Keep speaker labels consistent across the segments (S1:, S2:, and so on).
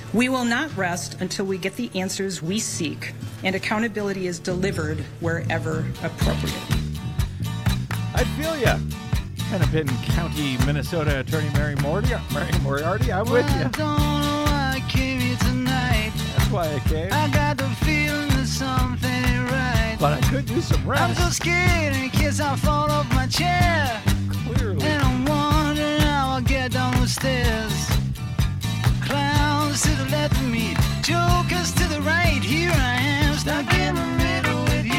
S1: We will not rest until we get the answers we seek and accountability is delivered wherever appropriate.
S2: I feel ya. Hennepin County, Minnesota Attorney Mary Moriarty, I'm with you.
S3: I don't know why I came here tonight.
S2: That's why I came.
S3: I got the feeling that something ain't right.
S2: But I could use some rest.
S3: I'm so scared in case I fall off my chair.
S2: Clearly.
S3: And I'm wondering how I'll get down the stairs. Clowns to the left of me, jokers to the right. Here I am, stuck in the middle with you.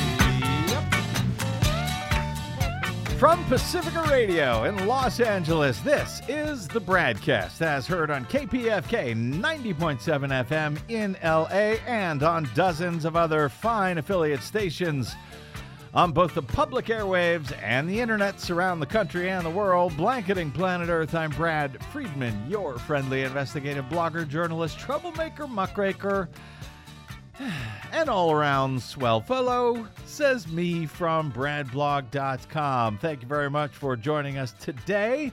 S2: From Pacifica Radio in Los Angeles, this is the Bradcast, as heard on KPFK 90.7 FM in LA and on dozens of other fine affiliate stations on both the public airwaves and the internets around the country and the world. Blanketing planet Earth, I'm Brad Friedman, your friendly investigative blogger, journalist, troublemaker, muckraker, and all-around swell fellow, says me from bradblog.com. Thank you very much for joining us today.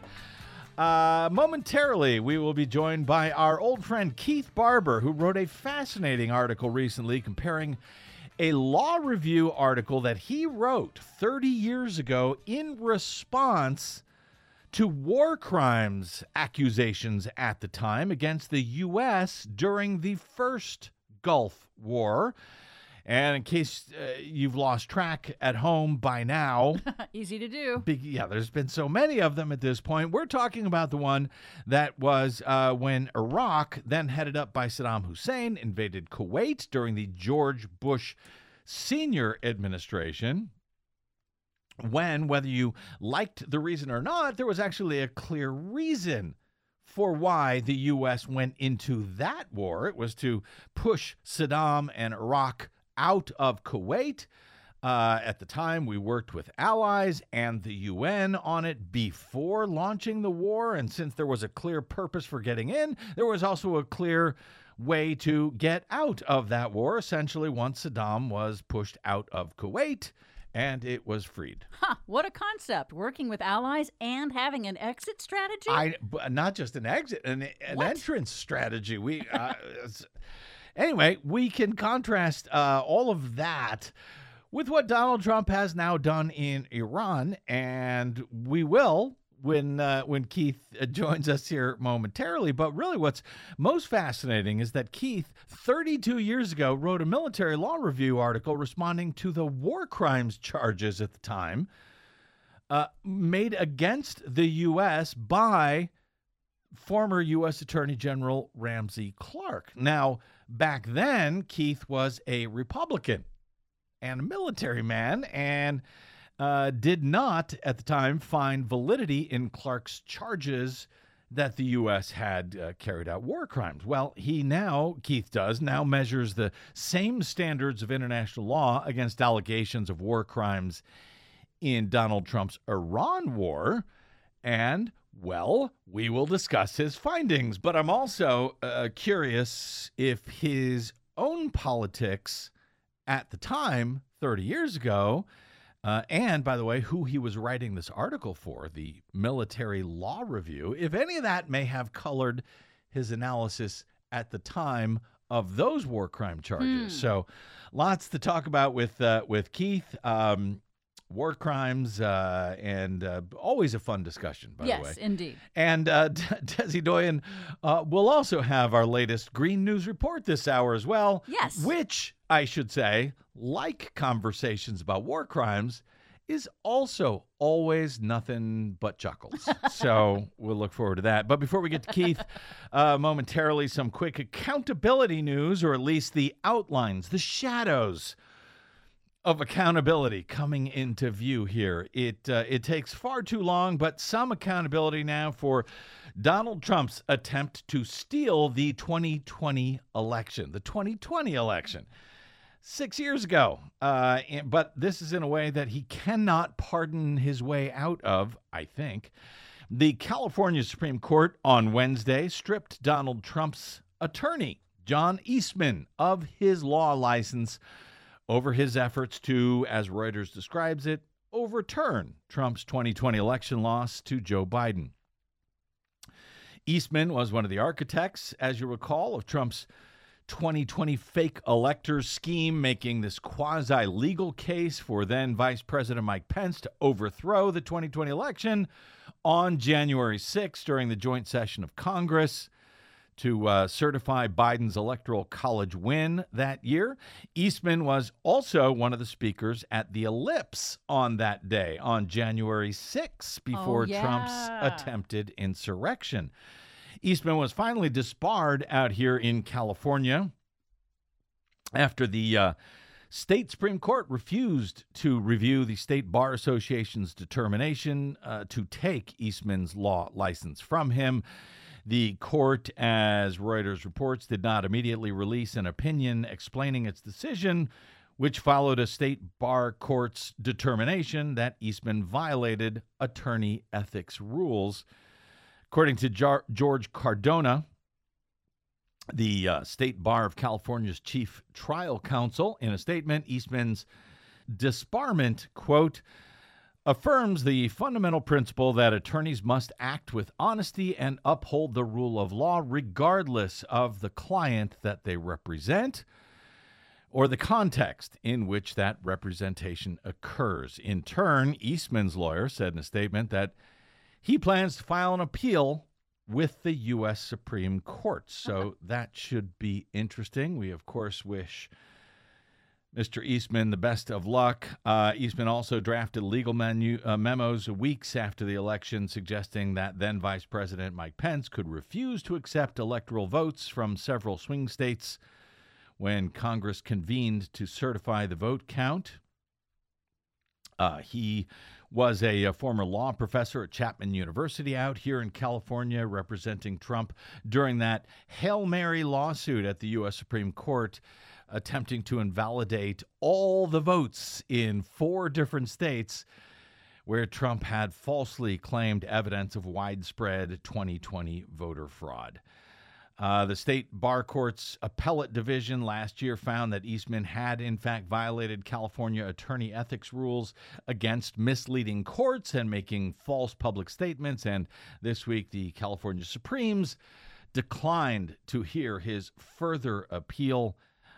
S2: Momentarily, we will be joined by our old friend Keith Barber, who wrote a fascinating article recently comparing a law review article that he wrote 30 years ago in response to war crimes accusations at the time against the U.S. during the first Gulf War. And in case you've lost track at home by now,
S4: easy to do.
S2: There's been so many of them at this point. We're talking about the one that was when Iraq, then headed up by Saddam Hussein, invaded Kuwait during the George Bush Sr. administration. When, whether you liked the reason or not, there was actually a clear reason for why the U.S. went into that war. It was to push Saddam and Iraq out of Kuwait. At the time, we worked with allies and the UN on it before launching the war. And since there was a clear purpose for getting in, there was also a clear way to get out of that war, essentially once Saddam was pushed out of Kuwait and it was freed.
S4: What a concept. Working with allies and having an exit strategy?
S2: Not just an exit, an entrance strategy. Anyway, we can contrast all of that with what Donald Trump has now done in Iran, and we will when Keith joins us here momentarily. But really what's most fascinating is that Keith, 32 years ago, wrote a military law review article responding to the war crimes charges at the time made against the U.S. by former U.S. Attorney General Ramsey Clark. Now, back then, Keith was a Republican and a military man, and did not, at the time, find validity in Clark's charges that the U.S. had carried out war crimes. Well, Keith now measures the same standards of international law against allegations of war crimes in Donald Trump's Iran war, and, well, we will discuss his findings. But I'm also curious if his own politics at the time, 30 years ago, and, by the way, who he was writing this article for, the Military Law Review, if any of that may have colored his analysis at the time of those war crime charges. So lots to talk about with Keith. War crimes, and always a fun discussion, by the way.
S4: Yes, indeed.
S2: And Desi Doyen will also have our latest Green News Report this hour as well.
S4: Yes.
S2: Which, I should say, like conversations about war crimes, is also always nothing but chuckles. So we'll look forward to that. But before we get to Keith, momentarily, some quick accountability news, or at least the outlines, the shadows of accountability coming into view here. It takes far too long, but some accountability now for Donald Trump's attempt to steal the 2020 election. The 2020 election. 6 years ago. But this is in a way that he cannot pardon his way out of, I think. The California Supreme Court on Wednesday stripped Donald Trump's attorney, John Eastman, of his law license over his efforts to, as Reuters describes it, overturn Trump's 2020 election loss to Joe Biden. Eastman was one of the architects, as you recall, of Trump's 2020 fake electors scheme, making this quasi-legal case for then Vice President Mike Pence to overthrow the 2020 election on January 6th during the joint session of Congress to certify Biden's Electoral College win that year. Eastman was also one of the speakers at the Ellipse on that day, on January 6th, before Trump's attempted insurrection. Eastman was finally disbarred out here in California after the state Supreme Court refused to review the State Bar Association's determination to take Eastman's law license from him. The court, as Reuters reports, did not immediately release an opinion explaining its decision, which followed a state bar court's determination that Eastman violated attorney ethics rules. According to George Cardona, the State Bar of California's chief trial counsel, in a statement, Eastman's disbarment, quote, affirms the fundamental principle that attorneys must act with honesty and uphold the rule of law regardless of the client that they represent or the context in which that representation occurs. In turn, Eastman's lawyer said in a statement that he plans to file an appeal with the U.S. Supreme Court. So that should be interesting. We, of course, wish Mr. Eastman the best of luck. Eastman also drafted legal memos weeks after the election suggesting that then Vice President Mike Pence could refuse to accept electoral votes from several swing states when Congress convened to certify the vote count. He was a former law professor at Chapman University out here in California, representing Trump during that Hail Mary lawsuit at the U.S. Supreme Court, attempting to invalidate all the votes in 4 different states where Trump had falsely claimed evidence of widespread 2020 voter fraud. The state bar court's appellate division last year found that Eastman had, in fact, violated California attorney ethics rules against misleading courts and making false public statements. And this week, the California Supremes declined to hear his further appeal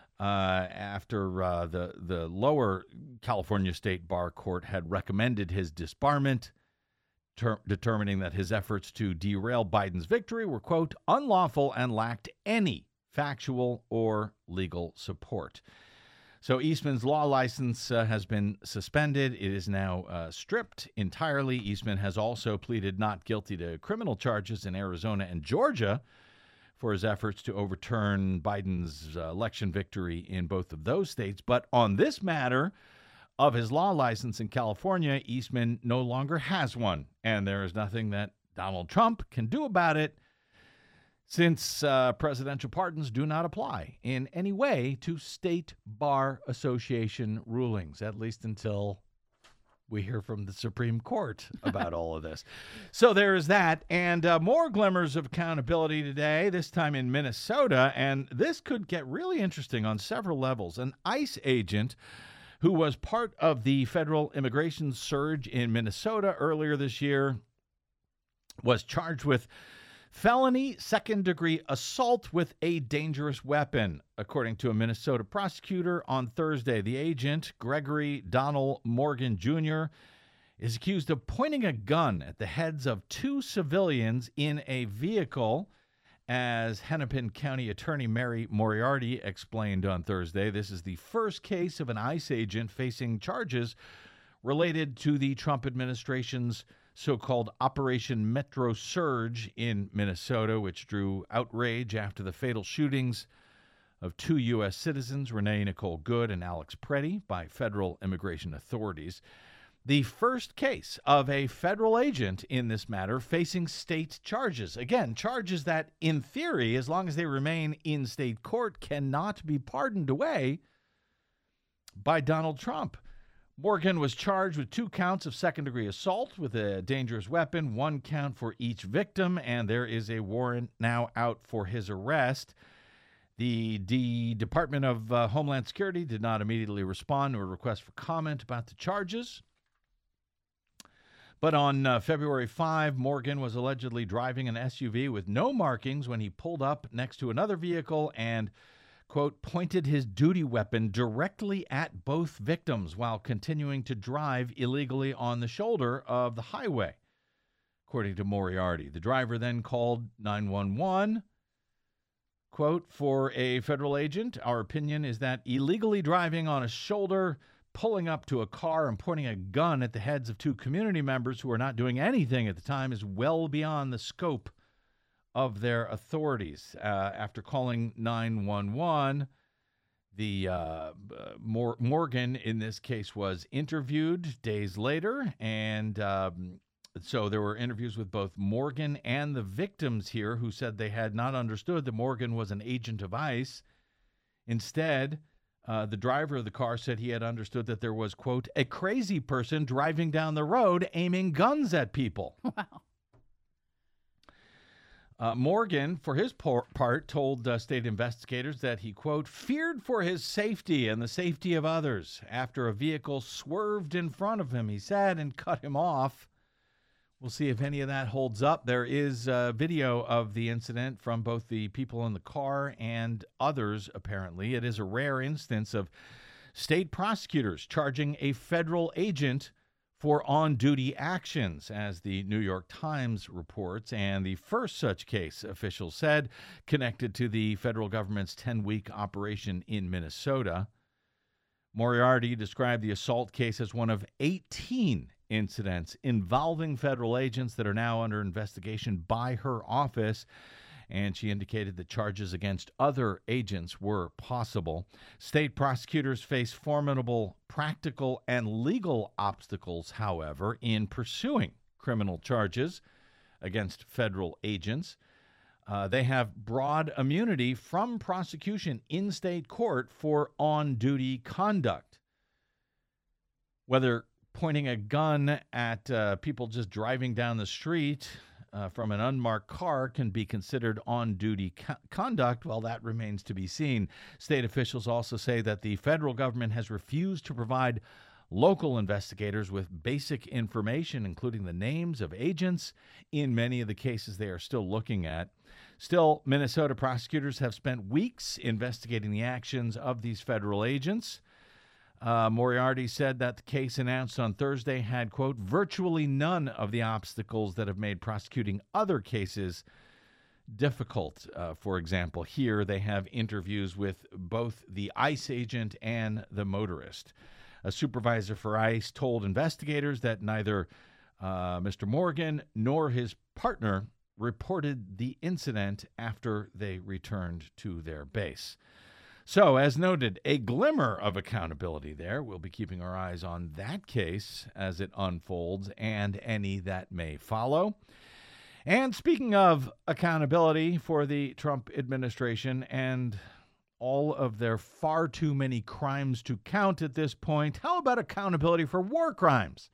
S2: after the lower California State Bar Court had recommended his disbarment, determining that his efforts to derail Biden's victory were, quote, unlawful and lacked any factual or legal support. So Eastman's law license has been suspended. It is now stripped entirely. Eastman has also pleaded not guilty to criminal charges in Arizona and Georgia for his efforts to overturn Biden's election victory in both of those states. But on this matter of his law license in California, Eastman no longer has one, and there is nothing that Donald Trump can do about it, since presidential pardons do not apply in any way to state bar association rulings, at least until we hear from the Supreme Court about all of this. So there is that, and more glimmers of accountability today, this time in Minnesota, and this could get really interesting on several levels. An ICE agent who was part of the federal immigration surge in Minnesota earlier this year was charged with felony second-degree assault with a dangerous weapon. According to a Minnesota prosecutor on Thursday, the agent, Gregory Donald Morgan Jr., is accused of pointing a gun at the heads of 2 civilians in a vehicle. As Hennepin County Attorney Mary Moriarty explained on Thursday, this is the first case of an ICE agent facing charges related to the Trump administration's so-called Operation Metro Surge in Minnesota, which drew outrage after the fatal shootings of 2 U.S. citizens, Renee Nicole Good and Alex Preddy, by federal immigration authorities. The first case of a federal agent in this matter facing state charges. Again, charges that, in theory, as long as they remain in state court, cannot be pardoned away by Donald Trump. Morgan was charged with 2 counts of second-degree assault with a dangerous weapon, 1 count for each victim, and there is a warrant now out for his arrest. The Department of Homeland Security did not immediately respond to a request for comment about the charges. But on February 5, Morgan was allegedly driving an SUV with no markings when he pulled up next to another vehicle and, quote, pointed his duty weapon directly at both victims while continuing to drive illegally on the shoulder of the highway, according to Moriarty. The driver then called 911. Quote, for a federal agent, our opinion is that illegally driving on a shoulder, pulling up to a car and pointing a gun at the heads of two community members who are not doing anything at the time is well beyond the scope of their authorities. After calling 911, the Morgan, in this case, was interviewed days later, and so there were interviews with both Morgan and the victims here who said they had not understood that Morgan was an agent of ICE. Instead, the driver of the car said he had understood that there was, quote, a crazy person driving down the road aiming guns at people.
S4: Wow.
S2: Morgan, for his part, told state investigators that he, quote, feared for his safety and the safety of others after a vehicle swerved in front of him, he said, and cut him off. We'll see if any of that holds up. There is video of the incident from both the people in the car and others, apparently. It is a rare instance of state prosecutors charging a federal agent for on-duty actions, as the New York Times reports, and the first such case, officials said, connected to the federal government's 10-week operation in Minnesota. Moriarty described the assault case as one of 18 incidents involving federal agents that are now under investigation by her office, and she indicated that charges against other agents were possible. State prosecutors face formidable practical and legal obstacles, however, in pursuing criminal charges against federal agents. They have broad immunity from prosecution in state court for on-duty conduct. Whether pointing a gun at people just driving down the street from an unmarked car can be considered on-duty conduct, well, that remains to be seen. State officials also say that the federal government has refused to provide local investigators with basic information, including the names of agents, in many of the cases they are still looking at. Still, Minnesota prosecutors have spent weeks investigating the actions of these federal agents. Moriarty said that the case announced on Thursday had, quote, virtually none of the obstacles that have made prosecuting other cases difficult. For example, here they have interviews with both the ICE agent and the motorist. A supervisor for ICE told investigators that neither Mr. Morgan nor his partner reported the incident after they returned to their base. So, as noted, a glimmer of accountability there. We'll be keeping our eyes on that case as it unfolds and any that may follow. And speaking of accountability for the Trump administration and all of their far too many crimes to count at this point, how about accountability for war crimes?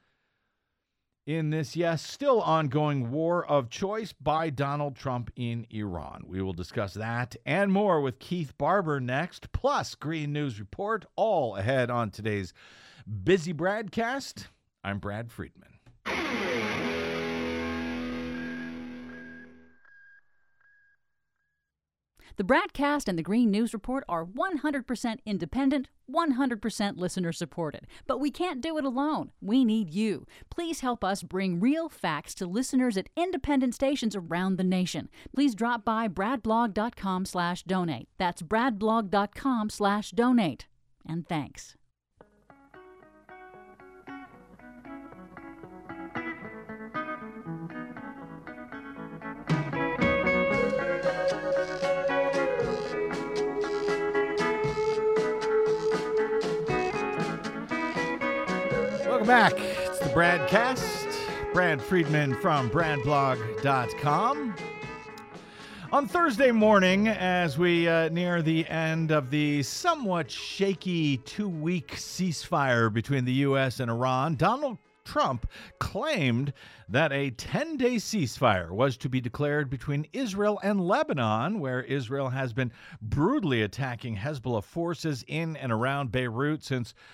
S2: In this, yes, still ongoing war of choice by Donald Trump in Iran. We will discuss that and more with Keith Barber next, plus Green News Report, all ahead on today's busy BradCast. I'm Brad Friedman.
S4: The BradCast and the Green News Report are 100% independent, 100% listener-supported. But we can't do it alone. We need you. Please help us bring real facts to listeners at independent stations around the nation. Please drop by bradblog.com/donate. That's bradblog.com/donate. And thanks.
S2: Welcome back. It's the BradCast. Brad Friedman from bradblog.com. On Thursday morning, as we near the end of the somewhat shaky 2-week ceasefire between the U.S. and Iran, Donald Trump claimed that a 10-day ceasefire was to be declared between Israel and Lebanon, where Israel has been brutally attacking Hezbollah forces in and around Beirut since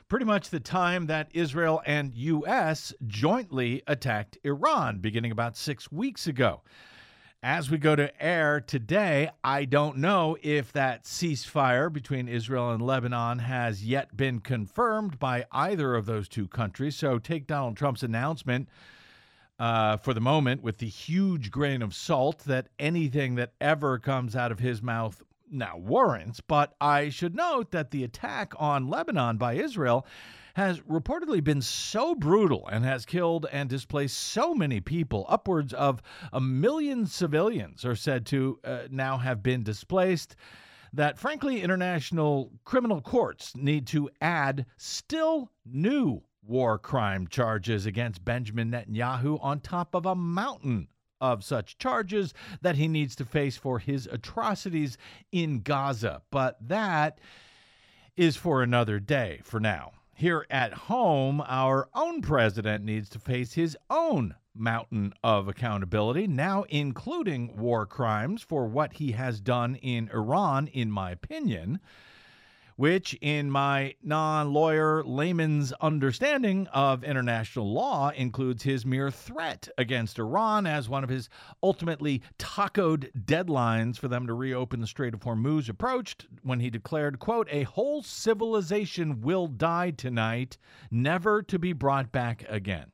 S2: pretty much the time that Israel and U.S. jointly attacked Iran, beginning about 6 weeks ago. As we go to air today, I don't know if that ceasefire between Israel and Lebanon has yet been confirmed by either of those two countries. So take Donald Trump's announcement for the moment with the huge grain of salt that anything that ever comes out of his mouth now warrants. But I should note that the attack on Lebanon by Israel has reportedly been so brutal and has killed and displaced so many people. Upwards of 1 million civilians are said to now have been displaced, that frankly international criminal courts need to add still new war crime charges against Benjamin Netanyahu on top of a mountain of such charges that he needs to face for his atrocities in Gaza. But that is for another day for now. Here at home, our own president needs to face his own mountain of accountability, now including war crimes for what he has done in Iran, in my opinion, which, in my non-lawyer layman's understanding of international law, includes his mere threat against Iran as one of his ultimately tacoed deadlines for them to reopen the Strait of Hormuz approached, when he declared, quote, "A whole civilization will die tonight, never to be brought back again."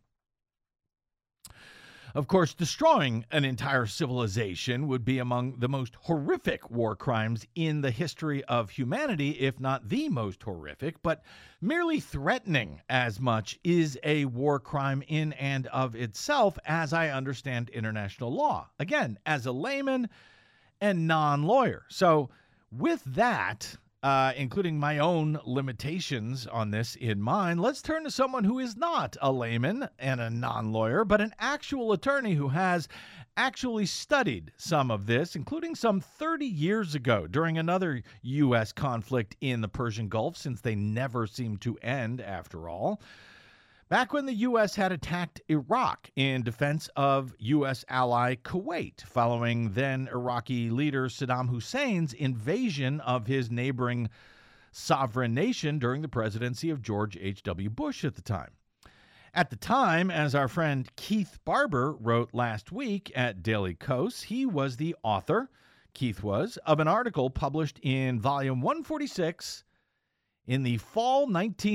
S2: Of course, destroying an entire civilization would be among the most horrific war crimes in the history of humanity, if not the most horrific. But merely threatening as much is a war crime in and of itself, as I understand international law. Again, as a layman and non-lawyer. So with that, including my own limitations on this in mind, let's turn to someone who is not a layman and a non-lawyer, but an actual attorney who has actually studied some of this, including some 30 years ago during another U.S. conflict in the Persian Gulf, since they never seem to end after all. Back when the U.S. had attacked Iraq in defense of U.S. ally Kuwait, following then Iraqi leader Saddam Hussein's invasion of his neighboring sovereign nation during the presidency of George H.W. Bush at the time. At the time, as our friend Keith Barber wrote last week at Daily Kos, he was the author, Keith was, of an article published in volume 146 in the fall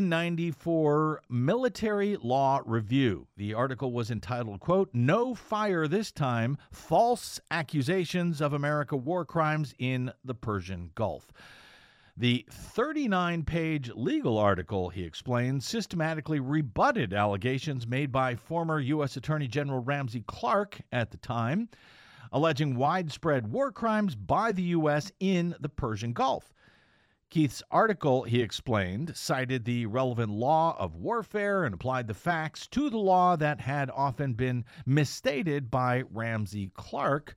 S2: 1994 Military Law Review. The article was entitled, quote, "No Fire This Time, False Accusations of America War Crimes in the Persian Gulf." The 39-page legal article, he explained, systematically rebutted allegations made by former U.S. Attorney General Ramsey Clark at the time, alleging widespread war crimes by the U.S. in the Persian Gulf. Keith's article, he explained, cited the relevant law of warfare and applied the facts to the law that had often been misstated by Ramsey Clark,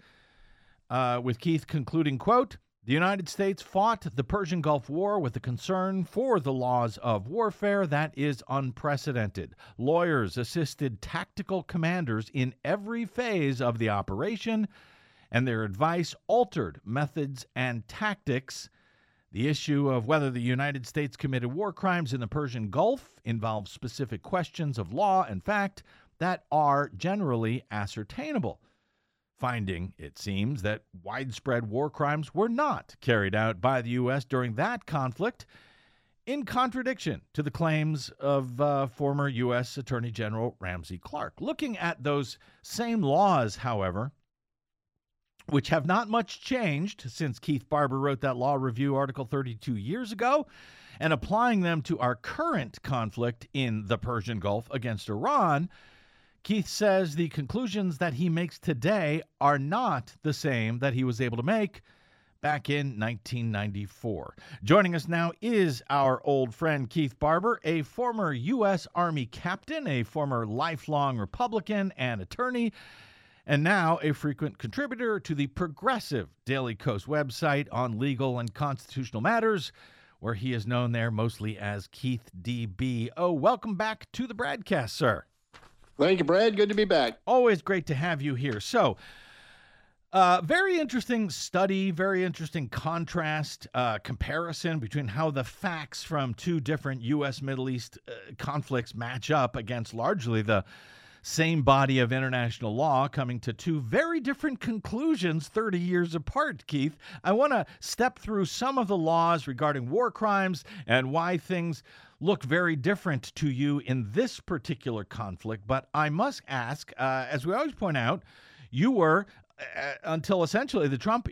S2: with Keith concluding, quote, "The United States fought the Persian Gulf War with a concern for the laws of warfare that is unprecedented. Lawyers assisted tactical commanders in every phase of the operation, and their advice altered methods and tactics. The issue of whether the United States committed war crimes in the Persian Gulf involves specific questions of law and fact that are generally ascertainable. Finding, it seems, that widespread war crimes were not carried out by the U.S. during that conflict, in contradiction to the claims of former U.S. Attorney General Ramsey Clark." Looking at those same laws, however, which have not much changed since Keith Barber wrote that law review article 32 years ago, and applying them to our current conflict in the Persian Gulf against Iran, Keith says the conclusions that he makes today are not the same that he was able to make back in 1994. Joining us now is our old friend Keith Barber, a former U.S. Army captain, a former lifelong Republican and attorney, and now a frequent contributor to the progressive Daily Kos website on legal and constitutional matters, where he is known there mostly as Keith DB. Oh, welcome back to the broadcast, sir.
S5: Thank you, Brad. Good to be back.
S2: Always great to have you here. So, Very interesting study, very interesting contrast, comparison between how the facts from two different U.S. Middle East conflicts match up against largely the same body of international law, coming to two very different conclusions 30 years apart, Keith. I want to step through some of the laws regarding war crimes and why things look very different to you in this particular conflict. But I must ask, as we always point out, you were until essentially the Trump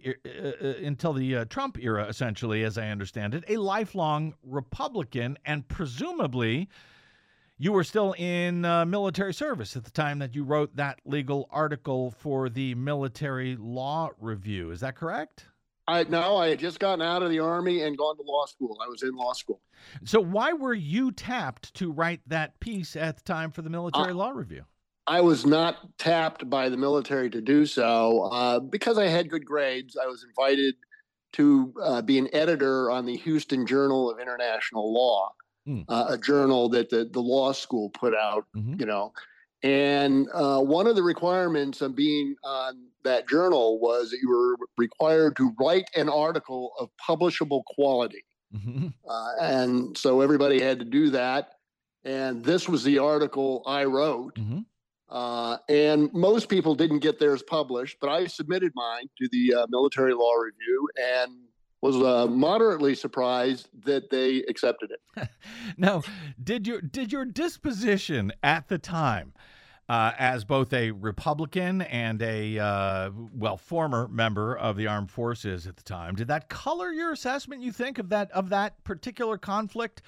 S2: era, essentially, as I understand it, a lifelong Republican, and presumably you were still in military service at the time that you wrote that legal article for the Military Law Review. Is that correct?
S5: No, I had just gotten out of the Army and gone to law school. I was in law school.
S2: So why were you tapped to write that piece at the time for the Military Law Review?
S5: I was not tapped by the military to do so because I had good grades. I was invited to be an editor on the Houston Journal of International Law, a journal that the law school put out, And one of the requirements of being on that journal was that you were required to write an article of publishable quality. And so everybody had to do that. And this was the article I wrote. And most people didn't get theirs published, but I submitted mine to the Military Law Review and was moderately surprised that they accepted it.
S2: Now, did your disposition at the time, as both a Republican and a former member of the armed forces at the time, did that color your assessment, you think, of that particular conflict?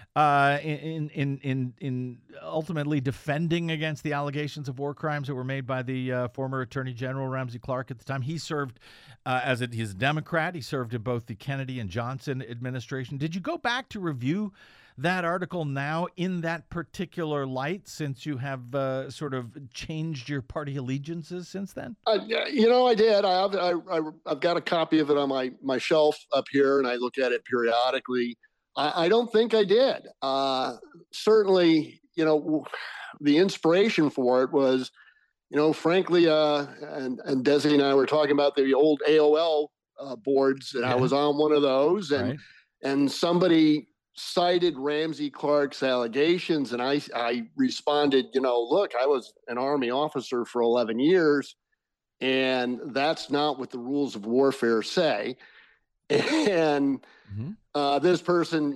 S2: In ultimately defending against the allegations of war crimes that were made by the former Attorney General Ramsey Clark at the time. He served he's a Democrat. He served in both the Kennedy and Johnson administration. Did you go back to review that article now in that particular light, since you have sort of changed your party allegiances since then?
S5: I did. I've got a copy of it on my shelf up here, and I look at it periodically. I don't think I did. Certainly, the inspiration for it was, frankly, and Desi and I were talking about the old AOL boards, and I was on one of those, and somebody cited Ramsey Clark's allegations, and I responded, look, I was an Army officer for 11 years, and that's not what the rules of warfare say. And this person,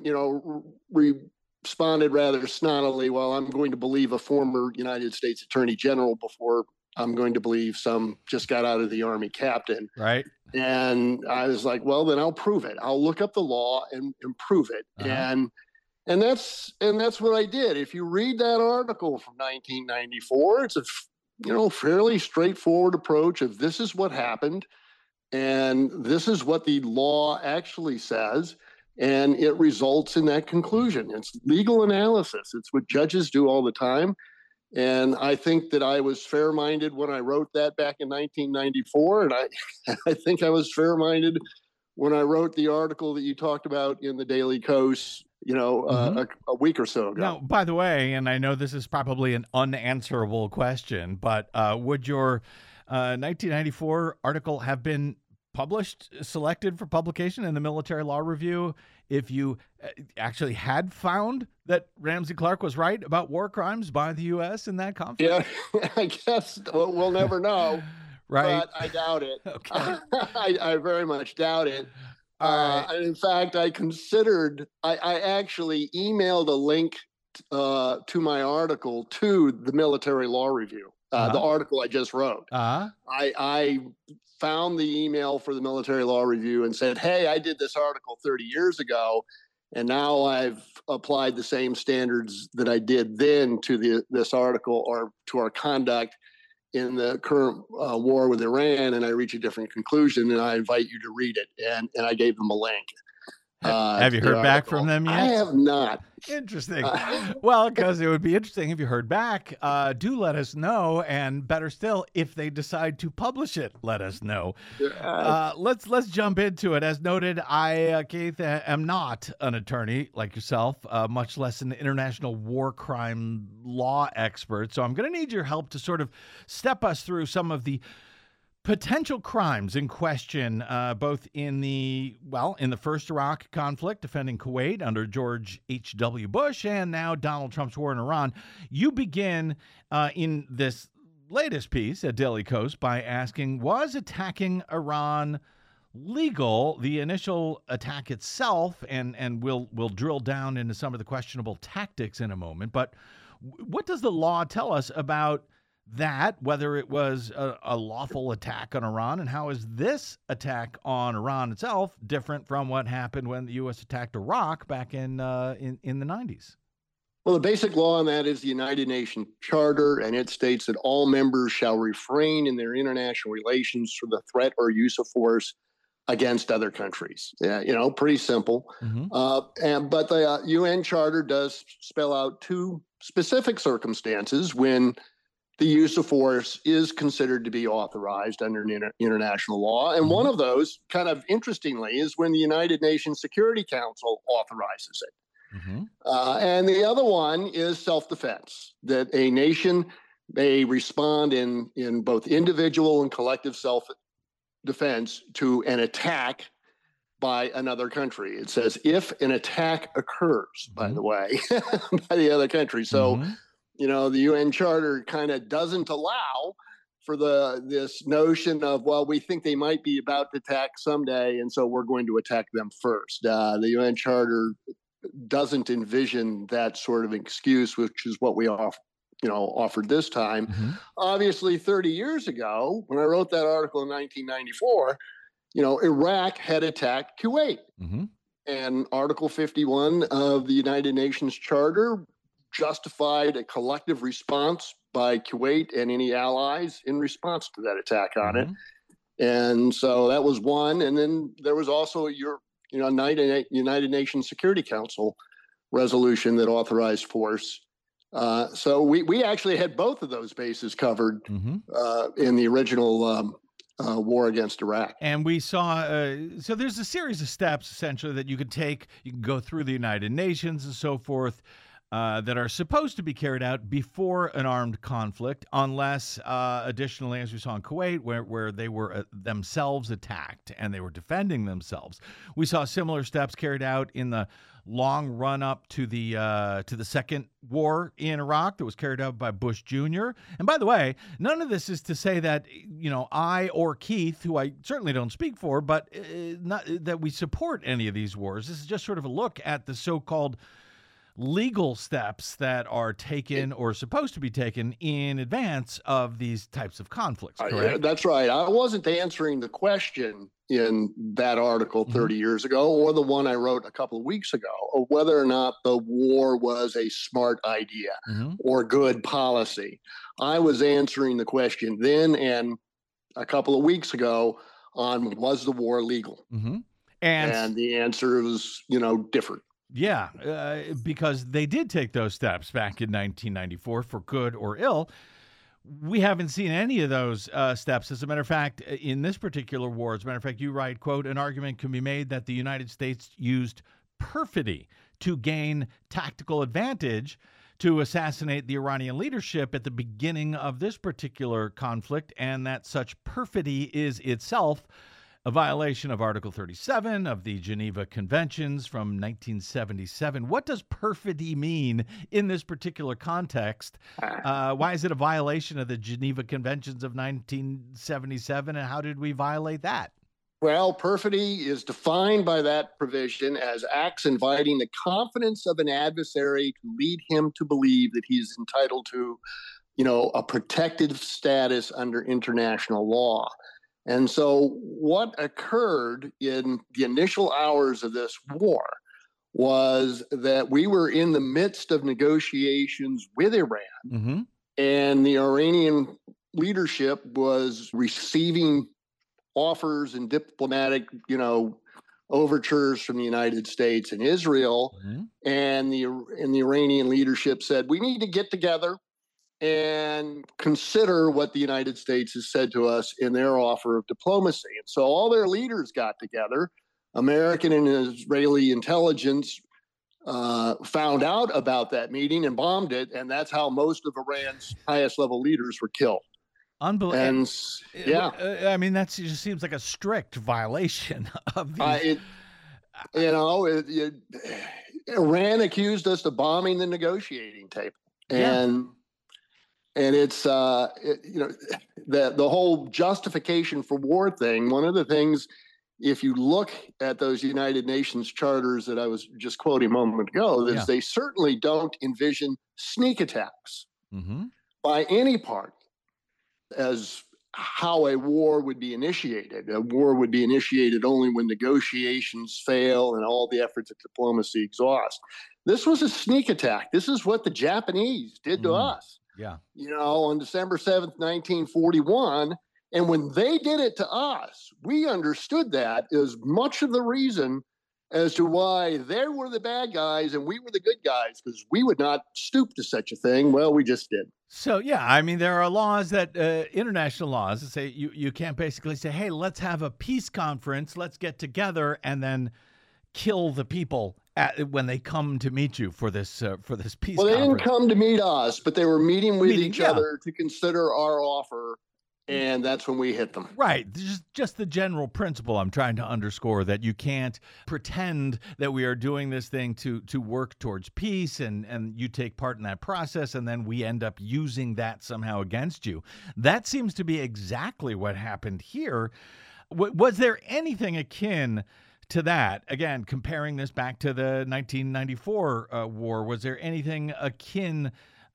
S5: responded rather snottily, well, I'm going to believe a former United States Attorney General before I'm going to believe some just got out of the Army captain.
S2: Right.
S5: And I was like, well, then I'll prove it. I'll look up the law and prove it. And that's what I did. If you read that article from 1994, it's a fairly straightforward approach of this is what happened. And this is what the law actually says, and it results in that conclusion. It's legal analysis. It's what judges do all the time. And I think that I was fair-minded when I wrote that back in 1994, and I think I was fair-minded when I wrote the article that you talked about in the Daily Kos, a week or so ago.
S2: Now, by the way, and I know this is probably an unanswerable question, but would your 1994 article have been selected for publication in the Military Law Review if you actually had found that Ramsey Clark was right about war crimes by the U.S. in that conflict?
S5: Yeah, I guess we'll never know.
S2: Right.
S5: But I doubt it.
S2: Okay.
S5: I very much doubt it. And in fact, I actually emailed a link to my article to the Military Law Review, the article I just wrote. I found the email for the Military Law Review and said, hey, I did this article 30 years ago, and now I've applied the same standards that I did then to this article or to our conduct in the current war with Iran, and I reach a different conclusion, and I invite you to read it. And I gave them a link.
S2: Have you heard back from them yet?
S5: I have not.
S2: Interesting. Well, because it would be interesting if you heard back. Do let us know, and better still, if they decide to publish it, let us know. Let's jump into it. As noted, I, Keith, am not an attorney like yourself, much less an international war crime law expert. So I'm going to need your help to sort of step us through some of the potential crimes in question, both in the first Iraq conflict, defending Kuwait under George H.W. Bush, and now Donald Trump's war in Iran. You begin in this latest piece at Daily Kos by asking, was attacking Iran legal? The initial attack itself, and we'll drill down into some of the questionable tactics in a moment, but what does the law tell us about that, whether it was a lawful attack on Iran, and how is this attack on Iran itself different from what happened when the U.S. attacked Iraq back in the 90s?
S5: Well, the basic law on that is the United Nations Charter, and it states that all members shall refrain in their international relations from the threat or use of force against other countries. Yeah, pretty simple.
S2: Mm-hmm.
S5: But the UN Charter does spell out two specific circumstances when the use of force is considered to be authorized under international law. And one of those, kind of interestingly, is when the United Nations Security Council authorizes it.
S2: Mm-hmm.
S5: And the other one is self-defense, that a nation may respond in both individual and collective self-defense to an attack by another country. It says if an attack occurs, by the way, by the other country. So, the UN Charter kind of doesn't allow for this notion of, well, we think they might be about to attack someday, and so we're going to attack them first. The UN Charter doesn't envision that sort of excuse, which is what we offered this time.
S2: Mm-hmm.
S5: Obviously, 30 years ago, when I wrote that article in 1994, Iraq had attacked Kuwait.
S2: Mm-hmm.
S5: And Article 51 of the United Nations Charter justified a collective response by Kuwait and any allies in response to that attack on it. And so that was one. And then there was also a United Nations Security Council resolution that authorized force. So we actually had both of those bases covered in the original war against Iraq.
S2: And we saw, so there's a series of steps essentially that you could take. You can go through the United Nations and so forth that are supposed to be carried out before an armed conflict, unless additionally, as we saw in Kuwait, where they were themselves attacked and they were defending themselves. We saw similar steps carried out in the long run up to the second war in Iraq that was carried out by Bush Jr. And by the way, none of this is to say that I or Keith, who I certainly don't speak for, but not that we support any of these wars. This is just sort of a look at the so-called legal steps that are taken or supposed to be taken in advance of these types of conflicts, correct?
S5: That's right. I wasn't answering the question in that article 30 years ago, or the one I wrote a couple of weeks ago, of whether or not the war was a smart idea or good policy. I was answering the question then and a couple of weeks ago on, was the war legal? And the answer was, different.
S2: Yeah, because they did take those steps back in 1994 for good or ill. We haven't seen any of those steps. As a matter of fact, in this particular war, as a matter of fact, you write, quote, an argument can be made that the United States used perfidy to gain tactical advantage to assassinate the Iranian leadership at the beginning of this particular conflict, and that such perfidy is itself a violation of Article 37 of the Geneva Conventions from 1977. What does perfidy mean in this particular context? Why is it a violation of the Geneva Conventions of 1977, and how did we violate that?
S5: Well, perfidy is defined by that provision as acts inviting the confidence of an adversary to lead him to believe that he is entitled to, a protected status under international law. And so what occurred in the initial hours of this war was that we were in the midst of negotiations with Iran, and the Iranian leadership was receiving offers and diplomatic, overtures from the United States and Israel. And the Iranian leadership said, we need to get together and consider what the United States has said to us in their offer of diplomacy. And so all their leaders got together. American and Israeli intelligence found out about that meeting and bombed it, and that's how most of Iran's highest level leaders were killed.
S2: Unbelievable.
S5: And yeah,
S2: I mean, that just seems like a strict violation of these.
S5: Iran accused us of bombing the negotiating table,
S2: Yeah.
S5: and it's the whole justification for war thing. One of the things, if you look at those United Nations charters that I was just quoting a moment ago, is they certainly don't envision sneak attacks by any party as how a war would be initiated. A war would be initiated only when negotiations fail and all the efforts of diplomacy exhaust. This was a sneak attack. This is what the Japanese did to us.
S2: Yeah.
S5: On December 7th, 1941. And when they did it to us, we understood that as much of the reason as to why they were the bad guys and we were the good guys, because we would not stoop to such a thing. Well, we just did.
S2: So, yeah, I mean, there are laws that international laws that say you can't basically say, hey, let's have a peace conference. Let's get together and then kill the people when they come to meet you for this peace conference.
S5: Well, they didn't come to meet us, but they were meeting with each other to consider our offer. And that's when we hit them.
S2: Right. Just the general principle I'm trying to underscore, that you can't pretend that we are doing this thing to work towards peace and you take part in that process and then we end up using that somehow against you. That seems to be exactly what happened here. Was there anything akin to that? Again, comparing this back to the 1994 war, was there anything akin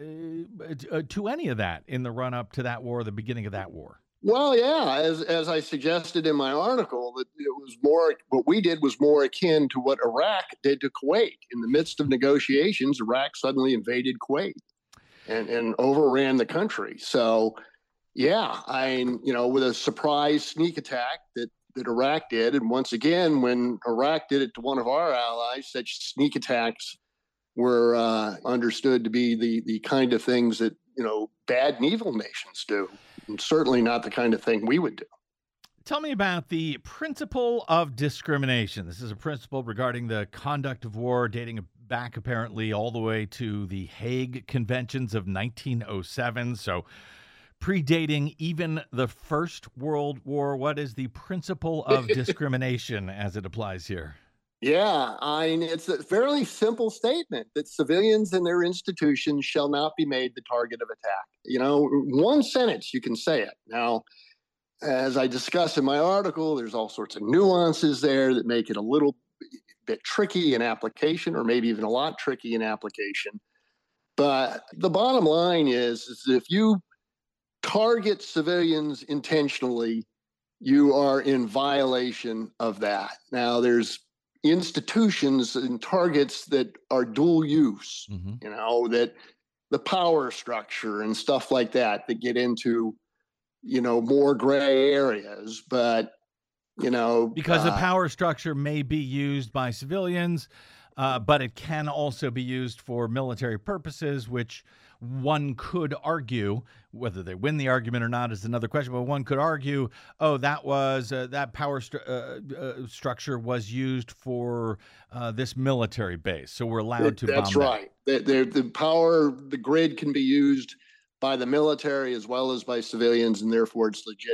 S2: to any of that in the run-up to that war, the beginning of that war?
S5: Well, yeah, as I suggested in my article, that it was more, what we did was more akin to what Iraq did to Kuwait. In the midst of negotiations, Iraq suddenly invaded Kuwait and overran the country. So, yeah, with a surprise sneak attack that Iraq did, and once again, when Iraq did it to one of our allies, such sneak attacks were understood to be the kind of things that, bad and evil nations do, and certainly not the kind of thing we would do.
S2: Tell me about the principle of discrimination. This is a principle regarding the conduct of war dating back apparently all the way to the Hague Conventions of 1907. So predating even the First World War. What is the principle of discrimination as it applies here?
S5: Yeah, it's a fairly simple statement that civilians and their institutions shall not be made the target of attack. One sentence, you can say it. Now, as I discuss in my article, there's all sorts of nuances there that make it a little bit tricky in application, or maybe even a lot tricky in application. But the bottom line is that if you target civilians intentionally, you are in violation of that. Now, there's institutions and targets that are dual use, that the power structure and stuff like that get into, more gray areas. But,
S2: because the power structure may be used by civilians, but it can also be used for military purposes, which one could argue, whether they win the argument or not is another question, but one could argue, that was that power structure was used for this military base, so we're allowed to bomb that.
S5: That's right. The power, the grid can be used by the military as well as by civilians, and therefore it's legit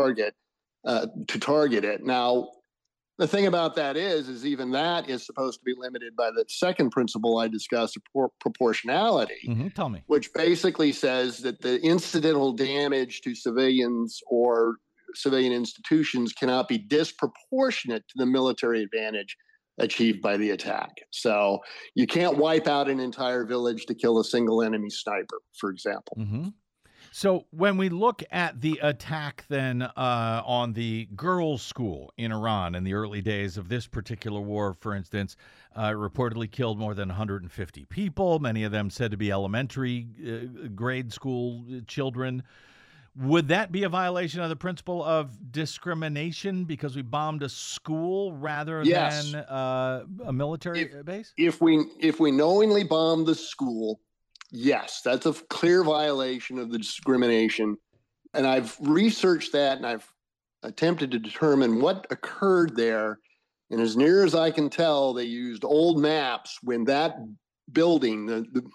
S5: to target it. Now, the thing about that is even that is supposed to be limited by the second principle I discussed, proportionality,
S2: Tell me.
S5: Which basically says that the incidental damage to civilians or civilian institutions cannot be disproportionate to the military advantage achieved by the attack. So you can't wipe out an entire village to kill a single enemy sniper, for example.
S2: So when we look at the attack then on the girls' school in Iran in the early days of this particular war, for instance, reportedly killed more than 150 people, many of them said to be elementary grade school children. Would that be a violation of the principle of discrimination because we bombed a school rather than a military base?
S5: If we knowingly bombed the school, yes, that's a clear violation of the discrimination. And I've researched that and I've attempted to determine what occurred there. And as near as I can tell, they used old maps when that building, the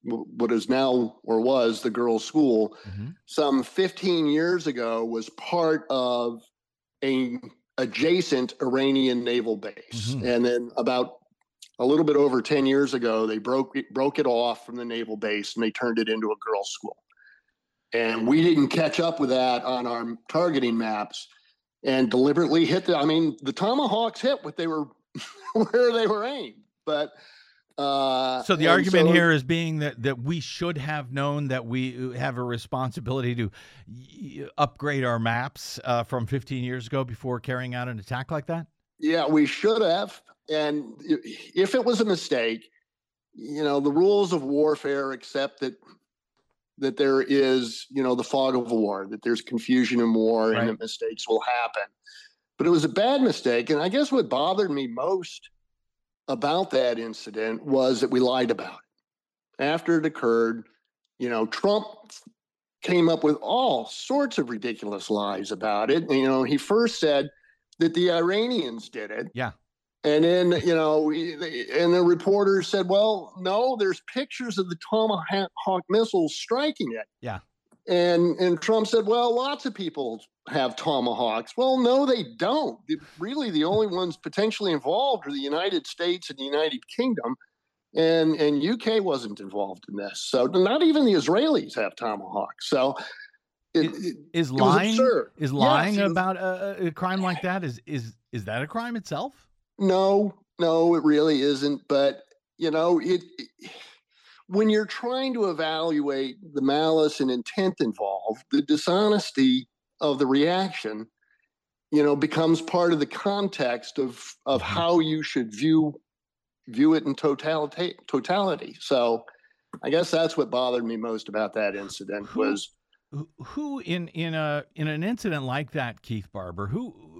S5: what is now or was the girls' school, some 15 years ago was part of a adjacent Iranian naval base. And then about a little bit over 10 years ago, they broke it off from the naval base and they turned it into a girls' school. And we didn't catch up with that on our targeting maps and deliberately hit the Tomahawks hit what they were where they were aimed. But
S2: so the argument here is being that we should have known that we have a responsibility to upgrade our maps from 15 years ago before carrying out an attack like that?
S5: Yeah, we should have. And if it was a mistake, the rules of warfare accept that there is, the fog of war, that there's confusion in war, and that mistakes will happen. But it was a bad mistake. And I guess what bothered me most about that incident was that we lied about it. After it occurred, Trump came up with all sorts of ridiculous lies about it. He first said that the Iranians did it.
S2: Yeah.
S5: And then, and the reporters said, well, no, there's pictures of the Tomahawk missiles striking it.
S2: Yeah.
S5: And Trump said, well, lots of people have Tomahawks. Well, no, they don't. Really, the only ones potentially involved are the United States and the United Kingdom. And UK wasn't involved in this. So not even the Israelis have Tomahawks. So
S2: is lying about a crime like that? Is that a crime itself?
S5: No, it really isn't. But, when you're trying to evaluate the malice and intent involved, the dishonesty of the reaction, becomes part of the context of how you should view it in totality. So I guess that's what bothered me most about that incident was
S2: who in an incident like that, Keith Barber,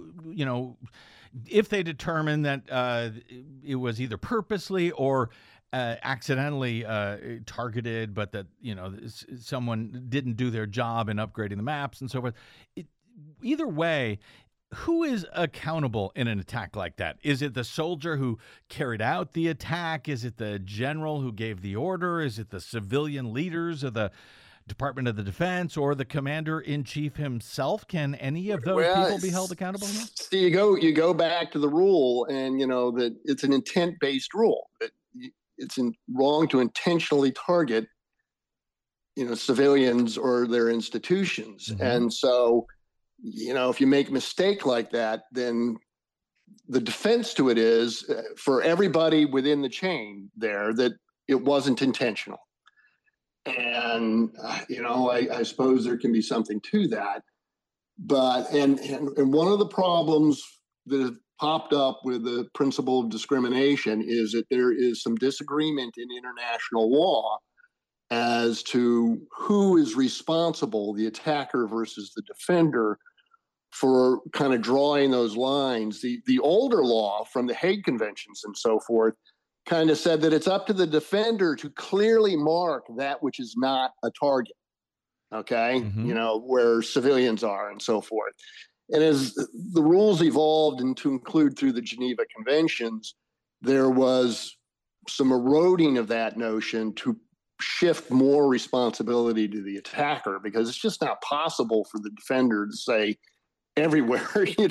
S2: if they determine that it was either purposely or accidentally targeted, but that someone didn't do their job in upgrading the maps and so forth. Either way, who is accountable in an attack like that? Is it the soldier who carried out the attack? Is it the general who gave the order? Is it the civilian leaders of the Department of the Defense or the commander-in-chief himself? Can any of those people be held accountable here?
S5: So you go back to the rule, and that it's an intent-based rule. That it's wrong to intentionally target, civilians or their institutions. And so, if you make a mistake like that, then the defense to it is for everybody within the chain there that it wasn't intentional. And, I suppose there can be something to that. But, and one of the problems that have popped up with the principle of discrimination is that there is some disagreement in international law as to who is responsible, the attacker versus the defender, for kind of drawing those lines. The older law from the Hague Conventions and so forth kind of said that it's up to the defender to clearly mark that which is not a target, okay? Where civilians are and so forth. And as the rules evolved and to include through the Geneva Conventions, there was some eroding of that notion to shift more responsibility to the attacker, because it's just not possible for the defender to say everywhere,